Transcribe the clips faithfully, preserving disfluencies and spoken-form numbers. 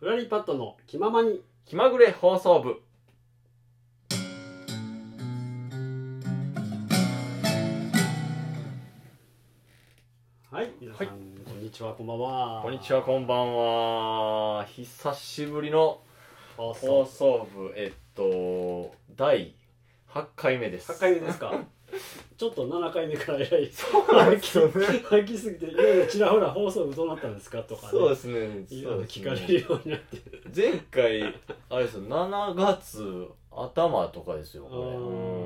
フラリーパッドの気ままに気まぐれ放送部。 はい、皆さん、はい、こんにちは、こんばんは。 こんにちは、こんばんは。久しぶりの放送部、えっとだいはちかいめです。 はちかいめですか。ちょっとななかいめからえらいそうなんですよね。 吐きすぎて、いろいろちらほら放送部どうなったんですかとかね。 そうですね。 いろいろ聞かれるようになってる。 前回あれですよ、しちがつ頭とかですよ、これ。うん、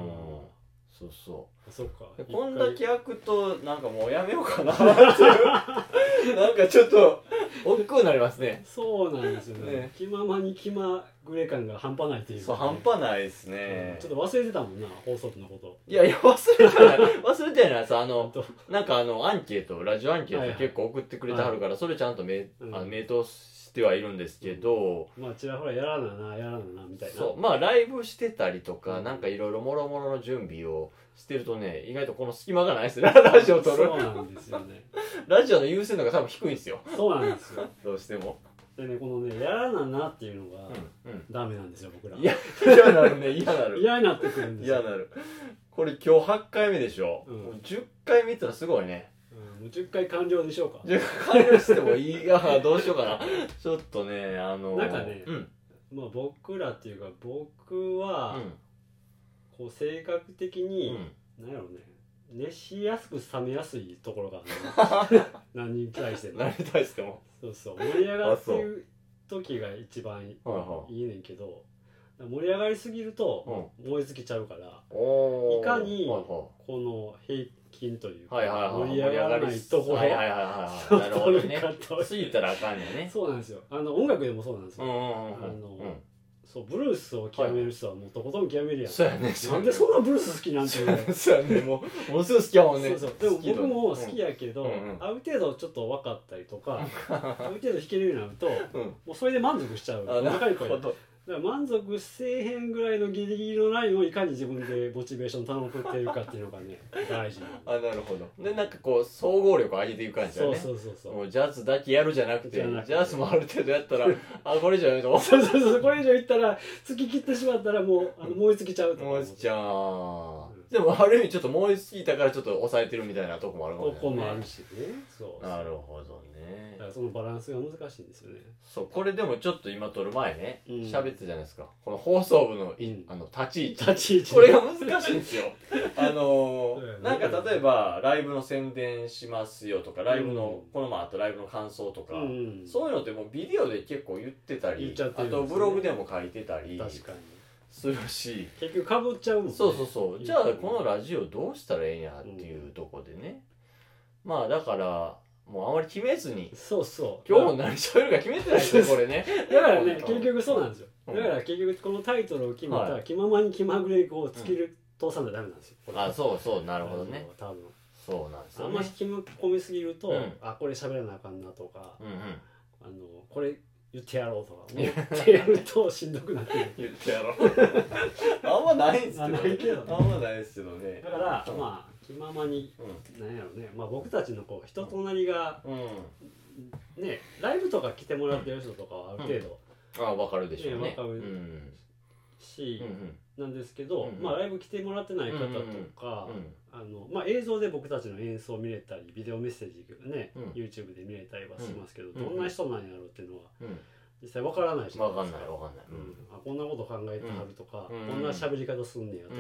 そうそう。 そっか。 こんだけ焼くとなんかもうやめようかなっていうなんかちょっと億劫になりますね。 そうなんですよね。ね、気ままに気まぐれ感が半端ないというか、ね、 そう半端ないですね、 うん、ちょっと忘れてたもんな、放送部のこと。 いやいや忘れてない忘れてないさ、あのなんかあのアンケート、ラジオアンケート結構送ってくれてはるから、はいはい、それちゃんとめ、うん、あの名答してはいるんですけど、 うん、まあちらほらやらななやらななみたいな。 そうまあライブしてたりとか、うん、なんかいろいろもろもろの準備をしてるとね、意外とこの隙間がないですね、ラジオ撮る。 そうなんですよね。 ラジオの優先度が多分低いんですよ。 そうなんですよ。 どうしても。 でね、このね、やらななっていうのが、うんうん、ダメなんですよ、僕ら。 いや、嫌なるね、嫌なる。 嫌になってくるんですよ。 嫌なる。これ今日はちかいめでしょ。うん、もうじゅっかいめってのはすごいね。 うん、もうじゅっかい完了でしょうか。 じゅっかいめしてもいいが、どうしようかな。ちょっとね、あのー、 なんかね、うん、まあ僕らっていうか、僕は、うん、こう性格的に、うん、なんやろうね、熱しやすく冷めやすいところがあるの。何に対しても。 何に対しても。 そうそう、盛り上がってる時が一番いいねんけど、盛り上がりすぎると燃え尽きちゃうから、うん、いかにこの平均というか盛り上がらないところを取るかと。 過ぎたらあかんよね。 そうなんですよ。あの音楽でもそうなんですよ。あのそうブルースを極める人はもうとことん極めるやん。 そうやね。 なんでそんなブルース好きなんていう。 そうやね。もうものすごい好きやもんね。 そうそう。でも僕も好きやけど、ある程度ちょっと分かったりとか、ある程度弾けるようになると、もうそれで満足しちゃう。若い子や。だから満足せえへんぐらいのギリギリのラインをいかに自分でモチベーション保っているかっていうのがね大事。 あ、なるほど。でなんかこう総合力を上げていく感じだね。 そうそうそうそう。 もうジャズだけやるじゃなくて、ジャズもある程度やったらあこれ以上やめと。 そうそうそう、これ以上いったら突き切ってしまったらもうあの燃え尽きちゃうとか。 燃え尽きちゃう。でもある意味ちょっと燃え尽きたからちょっと抑えてるみたいなとこもあるかもしれない。 とこもあるしね。そう。 なるほどね。 だからそのバランスが難しいんですよね。 そうこれでもちょっと今撮る前ね喋、うん、ってたじゃないですか。この放送部の、うん、あの立ち位置立ち位置これが難しいんですよ。あのー、なんか例えばライブの宣伝しますよとかライブの、うん、このままあとライブの感想とか、うん、そういうのってもうビデオで結構言ってたり、ね、あとブログでも書いてたり。 確かにするし結局かぶっちゃうもんね。 そうそうそう。じゃあこのラジオどうしたらええんやっていうとこでね、うん、まあだからもうあまり決めずにそうそう今日も何喋るか決めてないですよこれね。 だからね結局そうなんですよ。だから結局このタイトルを決めたら、はい、気ままに気まぐれをつける通さないとダメなんですよ。 あそうそうなるほどね。 多分そうなんですよ、ね、 あんまり決め込みすぎると、うん、あこれ喋らなあかんなとか、うんうん、あのこれ言ってやろうとか思ってやるとしんどくなってる。 言ってやろうあんまないんですけど、ね、 けどね、 あんまないですけどね。 だから、うん、まあ気ままに、うん、なんやろうね、まあ、僕たちのこう人となりが、うん、ねライブとか来てもらってる人とかはある程度、 うん、あ分かるでしょうね。 分かるし、うんうんなんですけど、うんうん、まあライブ来てもらってない方とか、うんうん、あのまあ、映像で僕たちの演奏を見れたりビデオメッセージね、うん、YouTube で見れたりはしますけど、うん、どんな人なんやろうっていうのは、うん、実際わからないじゃないですか。わかんないわかんない、うん、 あこんなこと考えてはるとか、うん、こんな喋り方すんねやとか、うん、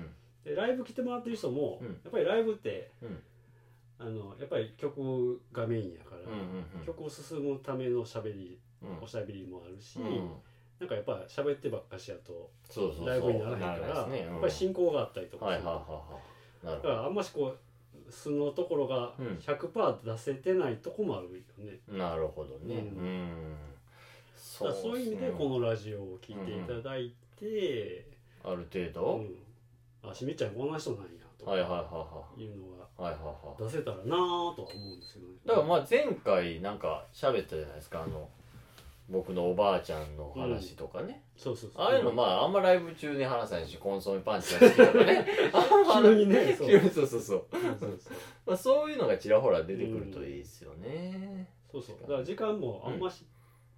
でライブ来てもらってる人も、うん、やっぱりライブって、うん、あのやっぱり曲がメインやから、うんうんうん、曲を進むための喋り、うん、おしゃべりもあるし、うんなんかやっぱ喋ってばっかしやとライブにならへんから、ねうん、やっぱり進行があったりとかする、はいはいはいはい、だからあんましこう素のところが ひゃくパーセント 出せてないとこもあるよね、 うん、なるほどね、うんうん、 そう、そういう意味でこのラジオを聞いていただいて、 うん、ある程度、 うん、あしみちゃんこんな人なんやとかいうのが出せたらなぁとは思うんですよね。 だからまあ前回なんか喋ったじゃないですか、あの僕のおばあちゃんの話とかね、 うん、そうそうそうああいうのまああんまライブ中に話さないしコンソメパンチが好きとかね急にねそうそうそうそうまあそういうのがちらほら出てくるといいですよね、 うん、そうそうだから時間もあんまし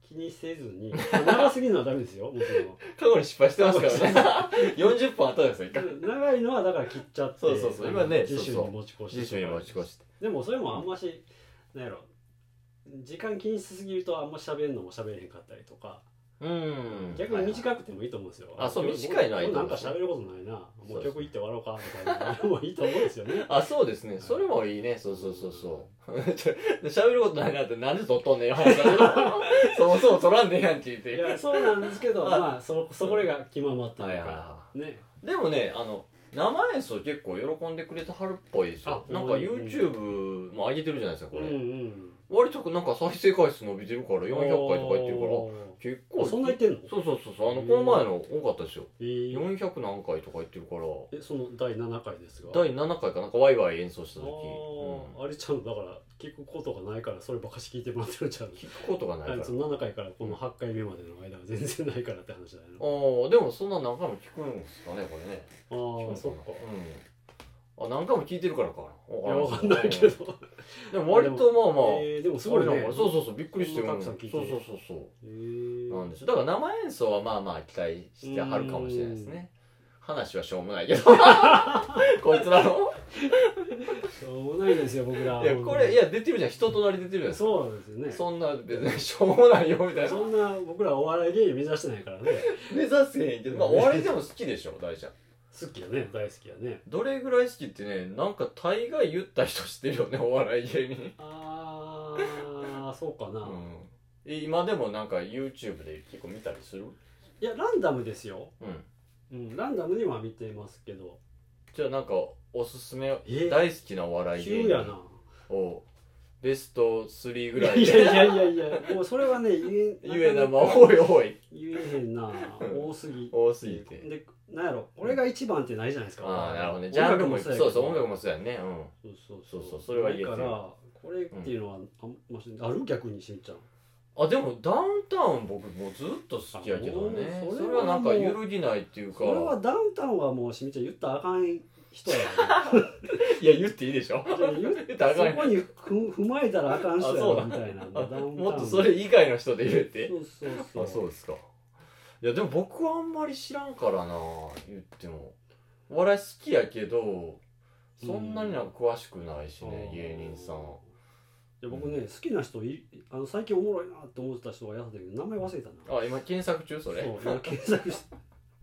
気にせずに長すぎるのはダメですよもちろん過去に失敗してますからねよんじゅっぷんあったんですよ長いのはだから切っちゃってそうそうそう今ね次週に持ち越して次週に持ち越してでもそれもあんまし、うん、なんやろ時間気にしすぎるとあんま喋るのも喋れへんかったりとかうん逆に短くてもいいと思うんですよ、 はいはい、あそう短いのはいいと思うなんか喋ることないなもう曲行って終わろうかみたいなのもいいと思うんですよねあそうですねそれもいいねそうそうそうそう喋ることないなってなんで撮っとんねんよそもそも撮らんでええやんって言っていやそうなんですけどまあそそこれが気ままっていうか、ね、 でもねあの生演奏結構喜んでくれてはるっぽいですよなんか YouTube も上げてるじゃないですかこれ、うんうん、割となんか再生回数伸びてるからよんひゃっかいとか言ってるから結構そんな言ってんのそうそうそうそうあのこの前の多かったですよ、えー、よんひゃく何回とか言ってるからえそのだいななかいですがだいななかいかなんかワイワイ演奏した時あ、うん、あれちゃんだから聞くことがないからそればっかし聞いてもらってるんちゃう聞くことがないからそのななかいからこのはちかいめまでの間は全然ないからって話じゃないのああでもそんな何回も聞くんですかねこれねああそっかうんあ何回も聞いてるからかいやわかんないけどでも割とまあまあえー、でもすごいねそうそうそうびっくりしてるたくさん聞いてそうそうそうそうえー、なんですよだから生演奏はまあまあ期待してはるかもしれないですね話はしょうもないけどこいつらのしょうもないですよ僕らいやこれいや出てるじゃん人となり出てるじゃんそうですよねそんな別にしょうもないよみたいなそんな僕らお笑い芸人目指してないからね目指せへんけどまあお笑いでも好きでしょ大ちゃん好きやね大好きやねどれぐらい好きってねなんか大概言った人知ってるよねお笑い芸人ああそうかな、うん、 今でもなんか YouTube で結構見たりするいやランダムですようん、うん、ランダムには見てますけどじゃあなんかおすすめ大好きなお笑い芸人をベストスリーぐらいいやいやいやいやもうそれはね言え言えなまあ多い多い言えへんな多すぎ多すぎてでなんやろこれが一番ってないじゃないですかああなるほどねジャンルもそうそう音楽もそうやねうんそうそうそうそうそれは言えてるだからこれっていうのはあんましある逆にしんちゃんあでもダウンタウン僕もうずっと好きやけどねそれはなんか揺るぎないっていうかそれはダウンタウンはもうしみちゃん言ったらあかん人やいや言っていいでしょ言ってあかんそこにふ踏まえたらあかん人やみたいなもっとそれ以外の人で言うてそうそうそうあそうですかいやでも僕はあんまり知らんからな言ってもお笑い好きやけどそんなになんか詳しくないしね、うん、芸人さんいや僕ね、うん、好きな人いあの最近おもろいなって思ってた人がやったけど名前忘れたなあ今検索中それそう今検索して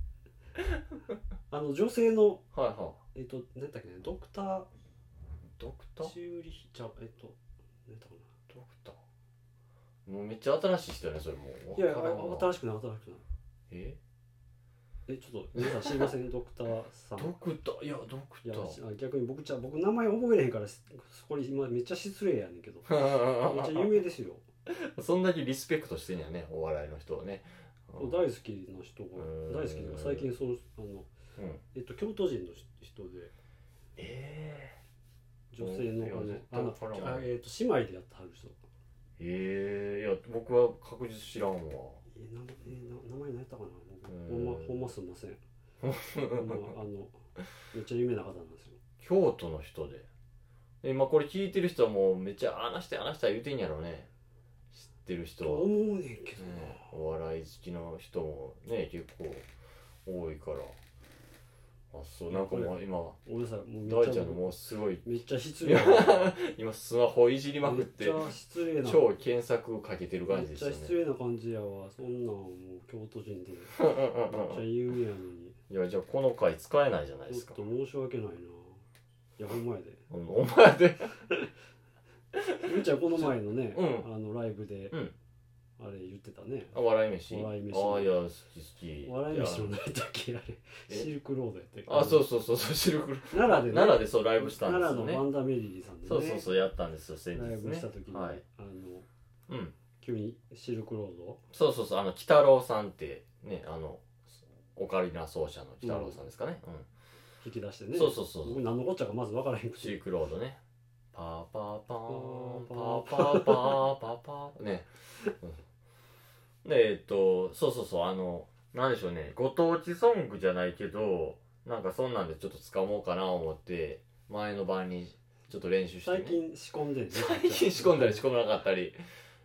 あの女性のはいはいえっと何だっけねドクタードクターチューリヒちゃうえっと何だったかなドクターもうめっちゃ新しい人やねそれもいや新しくない新しくないええちょっと皆さん知りませんドクターさんドクターいやドクターいや逆に僕じゃ僕名前覚えれへんからこれ今めっちゃ失礼やねんけどめっちゃ有名ですよそんだけリスペクトしてんやねお笑いの人はね大好きな人が大好きで最近そのあの、うん、えっと京都人の人でええー、女性のあのあのえっと姉妹でやってはる人ええー、いや僕は確実知らんわえー、なえー、な名前何やったかなほんまほんますんませんまあ、あのめっちゃ有名な方なんですよ京都の人で今これ聞いてる人はもうめっちゃあの人あの人は言うてんやろね知ってる人はと思うねんけどな、 ね、お笑い好きの人もね結構多いからあそうなんかもう今俺さもう大ちゃんのもうすごいめっちゃ失礼今スマホいじりまくってめっちゃ失礼な超検索をかけてる感じですよねめっちゃ失礼な感じやわそんなんもう京都人でめっちゃ有名やのにいやじゃあこの回使えないじゃないですかちょっと申し訳ないないやほんまやでお前でみーちゃんこの前のね、 うん、 あのライブで、 うんあれ言ってたねあ笑い飯笑い飯ああいや好き好き笑い飯の何だっけあれシルクロードやったっけあそうそうそうそうシルクロード奈良でね奈良でそうライブしたんですよね奈良のワンダメリリーさんでねそうそうそうやったんですよ先日ねライブした時に、 はい、 あの、 うん、 急にシルクロードそうそうそうあの鬼太郎さんってねあのオカリナ奏者の鬼太郎さんですかね、うんうん、 引き出してねそうそうそう僕何のこっちゃかまず分からへんくてシルクロードねパーパーパーパーパーパーパーパーね、うんでえっとそうそうそうあのなんでしょうねご当地ソングじゃないけどなんかそんなんでちょっと掴もうかな思って前の晩にちょっと練習して、ね、 最近仕込んでるね最近仕込んだり仕込まなかったり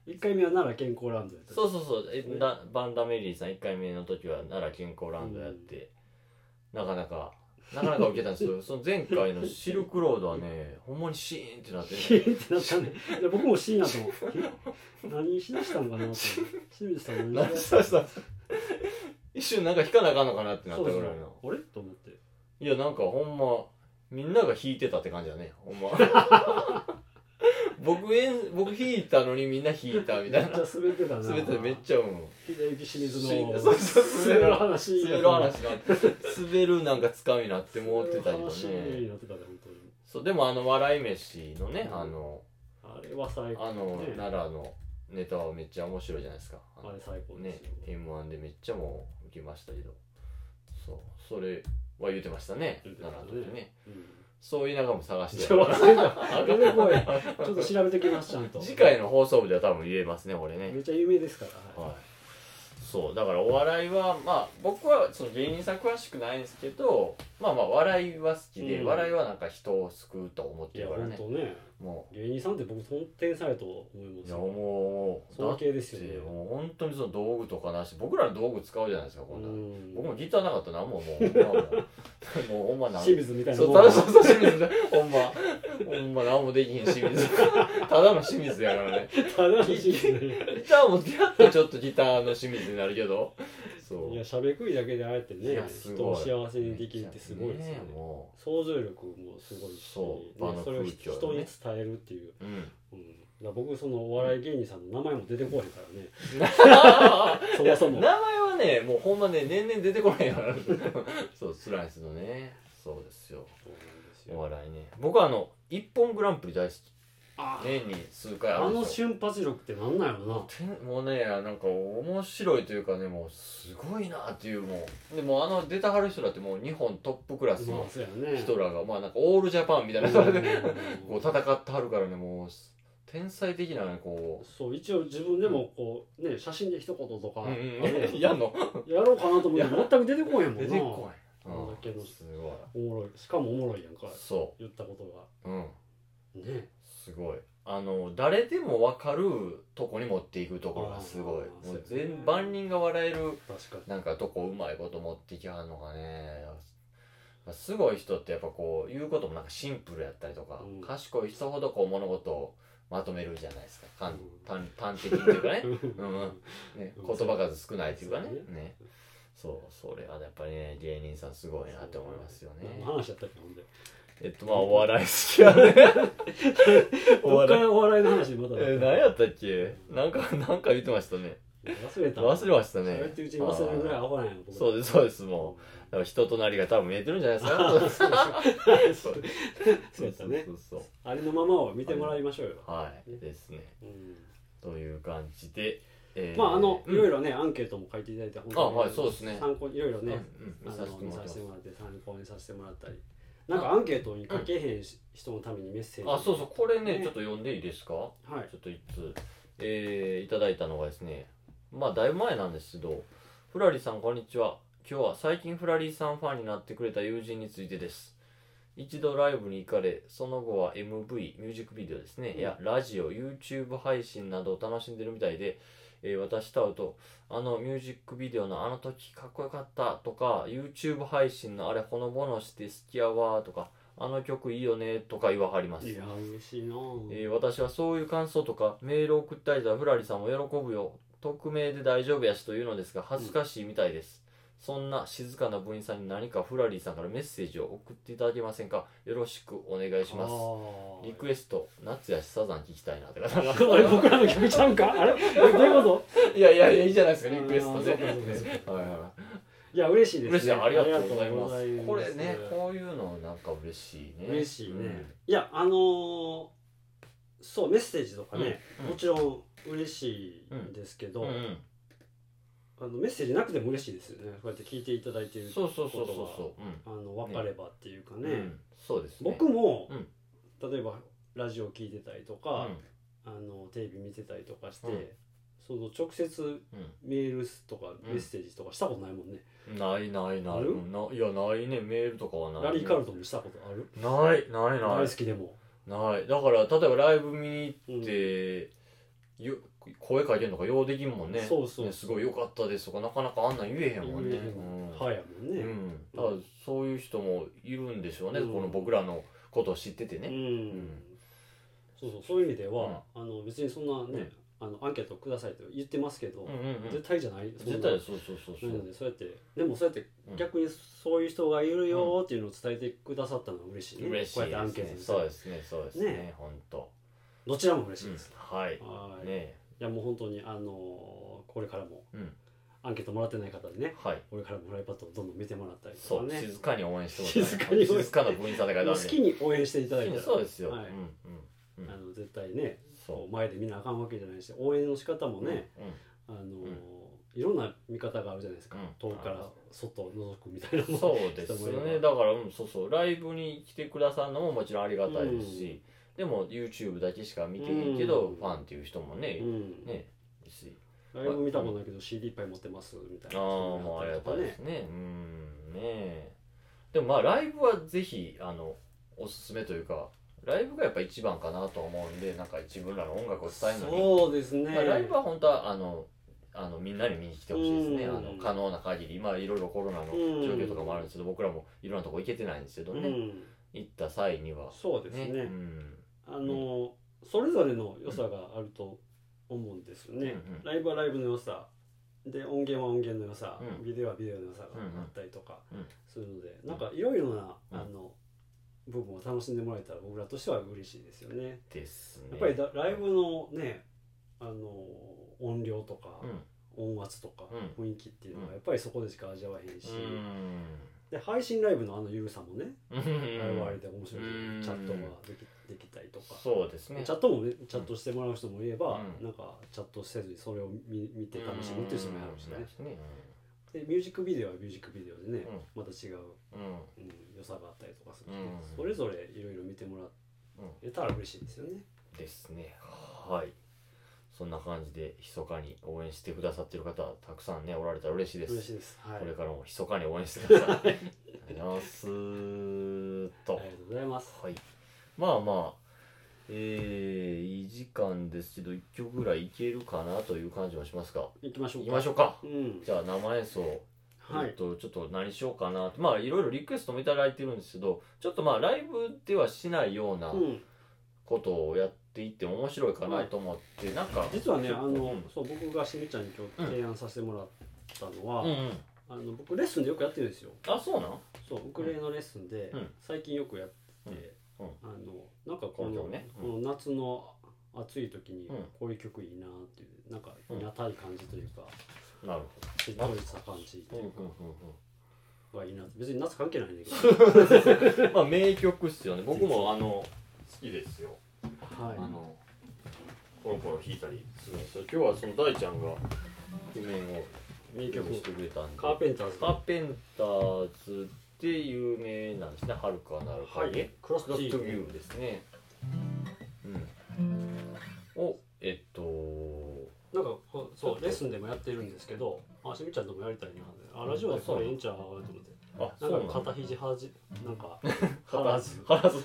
いっかいめは奈良健康ランドやった。 そうそうそう、えバンダメリーさんいっかいめの時は奈良健康ランドやって、うん、なかなかなかなか受けたんですけどその前回のシルクロードはねほんまにシーンってなってねシーンってなったね。いや僕もシーンやと思う。何しだしたんかなって清水さん何しだしたん一瞬なんか弾かなあかんのかなってなったぐらいの。 あれと思って、 いやなんかほんまみんなが弾いてたって感じだねほんま僕演僕弾いたのにみんな弾いたみたいな。めっちゃ滑ってたな。 滑ってためっちゃうん。 秀幸清水のそうそう滑る話滑る話が滑るなんかつかみになって思ってたりとね。そうでもあの笑い飯のね、うん、あのあれは最高、 ね、あの奈良のネタはめっちゃ面白いじゃないですか。 あれ最高ですよね。エムワン でめっちゃもう受けましたけど、そうそれは言ってましたね。奈良の時ね。うん、そういう中も探してやる。 ちょっと調べてきますちゃんと。 次回の放送部では多分言えますね、これね。 めっちゃ有名ですから。 はい。そうだからお笑いはまあ僕はその芸人さん詳しくないんですけど、まあまあ笑いは好きで、うん、笑いはなんか人を救うと思ってるからね。 いや本当ね。もう芸人さんって僕本天才と思います、ね。いやもう尊敬ですよね。 もう本当にその道具とかなし、僕らの道具使うじゃないですかこんな。僕もギターなかったら何ももうもうもうほんまなん。 清水みたいな。 そうそうそう清水でほんまほんま何もできひん清水。ただの清水やからね。 ただの清水。 ギターも出会ってちょっとギターの清水になるけど。 そういやしゃべくりだけであえてね人を幸せにできるってすごいですよね。もう想像力もすごいし、 そうね、それを人に伝えるっていう、うんうん、だ僕そのお笑い芸人さんの名前も出てこへんからねそもそも名前はねもうほんまね年々出てこへんからそうスライスのねそうですよ。そうなんですよお笑いね。僕はあの一本グランプリ大好き。年に数回あるでしょ。 あの瞬発力ってなんなんやろな。 もうねなんか面白いというかねもうすごいなっていうもうでもあの出たはる人だってもう日本トップクラスの人らがまあなんかオールジャパンみたいなそれでこう戦ってはるからねもう天才的なねこうそう一応自分でもこうね写真で一言とかやんのやろうかなと思って全く出てこへんもんな。 出てこへん。あんだけのすごいおもろいしかもおもろいやんかそう言ったことがうんねすごいあの誰でも分かるとこに持っていくところがすごいもう全万人が笑えるなんかとこうまいこと持ってきはんのがねすごい人ってやっぱこう言うこともなんかシンプルやったりとか、うん、賢い人ほどこう物事をまとめるじゃないですか、うん、端端的っていうかね、うんうんね、言葉数少ないっていうかね、ねそうそれはやっぱりね芸人さんすごいなって思いますよね。 何話やったっけほんでえっとまあお笑い好きやねどっからお笑いの話またえ何やったっけなんかなんか言ってましたね。 忘れた忘れましたね。 喋ってるうちに忘れるぐらいアホなんやろ。 そうですそうですもうだから人となりが多分見えてるんじゃないですか。 そうそうやったね。そうそうあれのままを見てもらいましょうよ。 はいですね。という感じで。 まああのいろいろねアンケートも書いていただいて本当に参考いろいろね見させてもらって参考にさせてもらったり。なんかアンケートに書けへん人のためにメッセージ、 あそうそうこれねちょっと読んでいいですか。はいちょっといつえー、いただいたのがですねまあだいぶ前なんですけどフラリーさんこんにちは。今日は最近フラリーさんファンになってくれた友人についてです。一度ライブに行かれその後は エムブイ ミュージックビデオですね、うん、やラジオ YouTube 配信などを楽しんでるみたいで、えー、私と会うとあのミュージックビデオのあの時かっこよかったとか YouTube 配信のあれほのぼのして好きやわとかあの曲いいよねとか言わはります。 いや嬉しいな、 えー、私はそういう感想とかメールを送ったりとフラリさんも喜ぶよ匿名で大丈夫やしというのですが恥ずかしいみたいです、うん、そんな静かな部員さんに何かフラリーさんからメッセージを送っていただけませんか。よろしくお願いします。リクエスト夏やしサザン聞きたいなって方あれ僕らの曲ちゃうんかあれどういうこといやいやいいじゃないですかリクエストではいはいいや嬉しいですね。 嬉しいありがとうございます。これねこういうのなんか嬉しいね。 嬉しいね。うん、いやあのー、そうメッセージとかね、うん、もちろん嬉しいんですけど、うんうん、あのメッセージなくても嬉しいですよね。こうやって聞いていただいていることがそうそうそうそうあの分かればっていうかね。 ねうん、そうですね。 僕も、うん、例えばラジオ聞いてたりとか、うん、あのテレビ見てたりとかして。うんその直接メールとかメッセージとかしたことないもんね。 うん、ないないない。ないやないねメールとかはない、ね。 ラリー・カルトンもしたことある？ ないないない。 大好きでも。 ないだから例えばライブ見に行って、うん、 声かけるのかようできんもんね。 そうそう、 ね、すごい良かったですとかなかなかあんなん言えへんもんね。 はい、やもんね。うん。 だからそういう人もいるんでしょうね。この僕らのことを知っててね。うん。 そうそう、そういう意味では、あの別にそんなね、あのアンケートくださいと言ってますけど、絶対じゃない。 絶対そうそうそうそう。 そうやってでもそうやって逆にそういう人がいるよっていうのを伝えてくださったのは嬉しいね。 嬉しい。こうやってアンケートで。そうですね、そうですね。本当。 どちらも嬉しいです。 はい。 ね。いやもう本当にあのこれからもアンケートもらってない方でね、これからもフライパッドをどんどん見てもらったりとかね。 静かに応援してもらって。静かに静かな分差で書いてある。 好きに応援していただいたら。 そうですよ。 あの絶対ね。前で見なあかんわけじゃないし、応援の仕方もね、あのいろんな見方があるじゃないですか。遠くから外を覗くみたいなもそうですね。だからそうそうライブに来てくださるのももちろんありがたいですし、でも YouTube だけしか見てへんけどファンっていう人もねねライブ見たことないけど シーディー いっぱい持ってますみたいな。 ああもうありがたいですね。うんね。でもまあライブはぜひあのおすすめというか。ライブがやっぱ一番かなと思うんで、なんか自分らの音楽を伝えるのにそうですね、 まあ、ライブは本当はあのあのみんなに見に来てほしいですね。あの可能な限り、まあいろいろコロナの状況とかもあるんですけど、僕らもいろんなとこ行けてないんですけどね、行った際にはそうですね、うん、あのそれぞれの良さがあると思うんですよね、うんうん、ライブはライブの良さで音源は音源の良さ、うん、ビデオはビデオの良さがあったりとかするので、うん、なんかいろいろな、うん、あの部分を楽しんでもらえたら僕らとしては嬉しいですよね。 ですね。 やっぱりだライブのね、あの音量とか、うん、音圧とか、うん、雰囲気っていうのはやっぱりそこでしか味わえへんし、うん、で配信ライブのあのゆるさもね、うん、あれはあれで面白い、うん、チャットができできたりとか、 そうですね。 チャットもね、チャットしてもらう人もいれば、うん、なんかチャットせずにそれを 見, 見て楽しむっていう人もいるしね。うんうんでミュージックビデオはミュージックビデオでね、うん、また違う、うんうん、良さがあったりとかするし、ね、うん、それぞれいろいろ見てもらえたら嬉しいですよね。 ですね。はい。そんな感じで密かに応援してくださっている方たくさんねおられたら嬉しいです。 嬉しいです。はい、 これからも密かに応援してください。ありがとうございますと。ありがとうございます。 はい。まあまあ。えー、いい時間ですけどいっきょくぐらいいけるかなという感じもしますか。 いきましょうか。 いきましょうか、 うん、 じゃあ生演奏、はい、えっとちょっと何しようかなまあいろいろリクエストもいただいてるんですけどちょっとまあライブではしないようなことをやっていっても面白いかなと思って、うん、なんか実はねあの、うん、そう僕がしみちゃんに今日提案させてもらったのは、うんうん、あの僕レッスンでよくやってるんですよ。 あ、そうなん？ そうウクレレのレッスンで、うん、最近よくやって、うん、あのなんかこの、ねうん、この夏の暑い時にこういう曲いいなっていうなんかいなたい感じというか、 うん、なるほどしっとりした感じというかがいいな。別に夏関係ないんだけどまあ名曲っすよね。僕もあの好きですよ。 はい、 あのポロポロ弾いたりするんですよ。今日はその大ちゃんが譜面を名曲してくれたんでカーペンターズカーペンターズで有名なんですね。遥かなる影、はい、 クロストゥビューですね。うん。をえっとなんかそうレッスンでもやってるんですけど、あしみちゃんともやりたいな。あラジオでこれええんちゃうと思って。あ、そうなんか肩肘はじなんか張らず張らず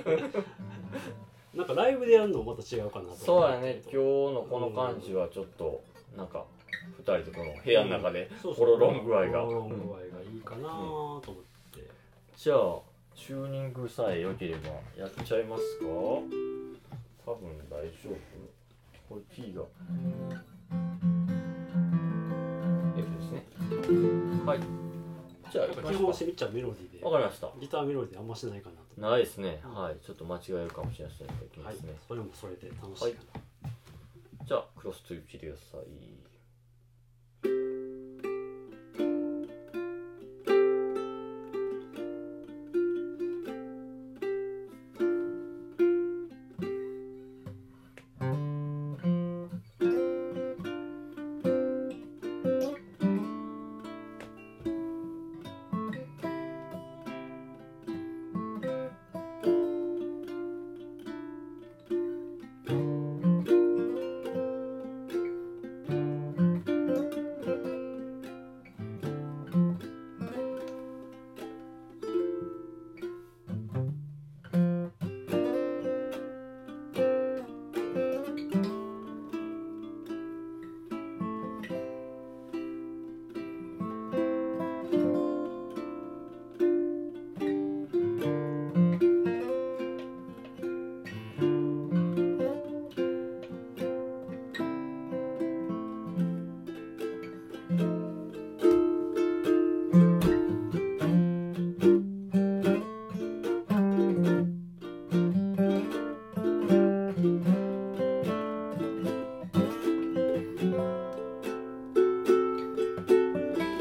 なんかライブでやるのもまた違うかなと。 そうやね。今日のこの感じはちょっとなんかふたりでこの部屋の中でホロロン具合がホロロン具合がいいかなと思って。 じゃあチューニングさえ良ければやっちゃいますか。多分大丈夫。これキーが F ですね。はい。じゃあ基本しみっちゃうメロディーで。 わかりました。 ギターメロディーあんましないかなと。 ないですね。はい。ちょっと間違えるかもしれないですね。 はい。それもそれで楽しいかな。 はい、じゃあクロストゥー聴いてください。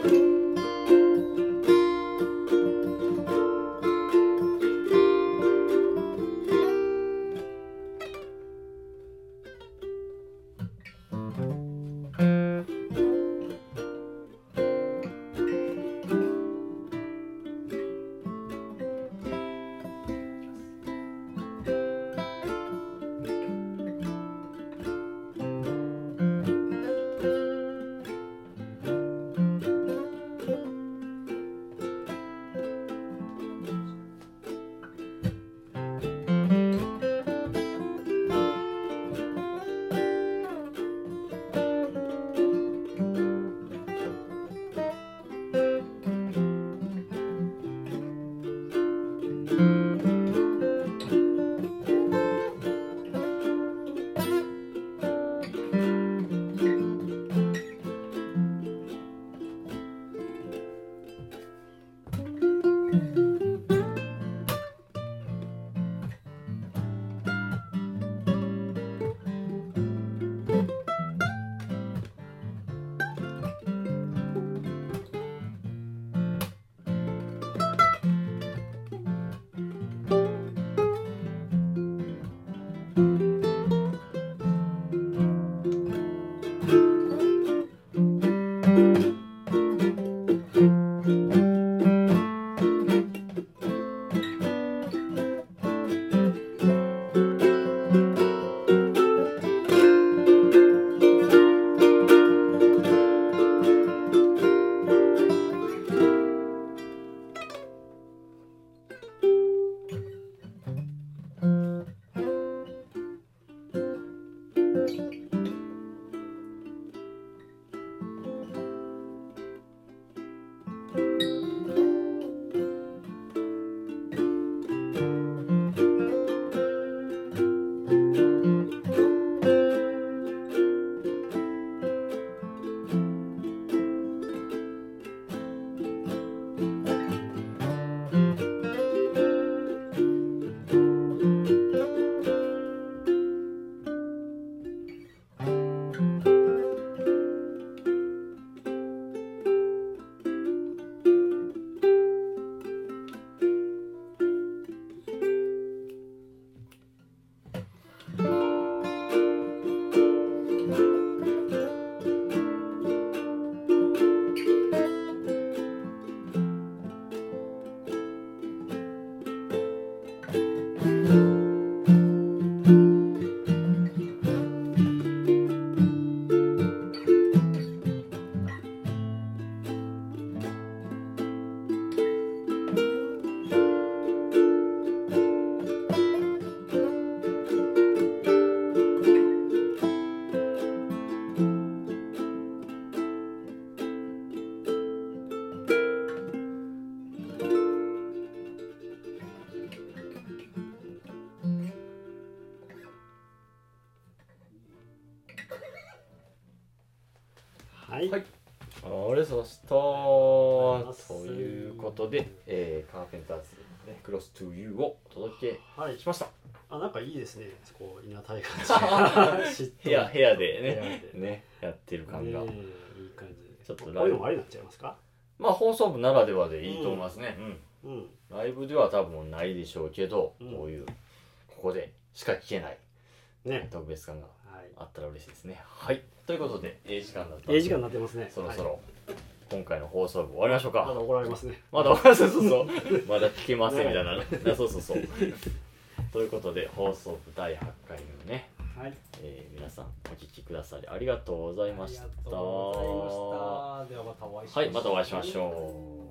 はい、はい、 ありがとうございました。ということで、えー、カーペンターズ、ね、クロストゥーユーをお届けしました。はい、 あ、なんかいいですね。こういなたい感じ。 部屋部屋でね、ねやってる感が、ね、 いい感じで。 ちょっとライブこういうのもありになっちゃいますか？ まあ放送部ならではでいいと思いますね。 うん。うん、 ライブでは多分ないでしょうけど、 うん、 こういうここでしか聴けない、 ね、 特別感があったら嬉しいですね。はい。ということで、ええ時間だった。 ええ時間になってますね。 そろそろ、はい、今回の放送部終わりましょうか。 まだ怒られますね。 まだそうそうそう。まだ聞けませんみたいな。ね、そうそうそう。ということで、放送部だいはちかいのね、 はい、 えー、皆さんお聞きくださりありがとうございました。ありがとうございました。ではまたお会いしましょう。 はい、またお会いしましょう。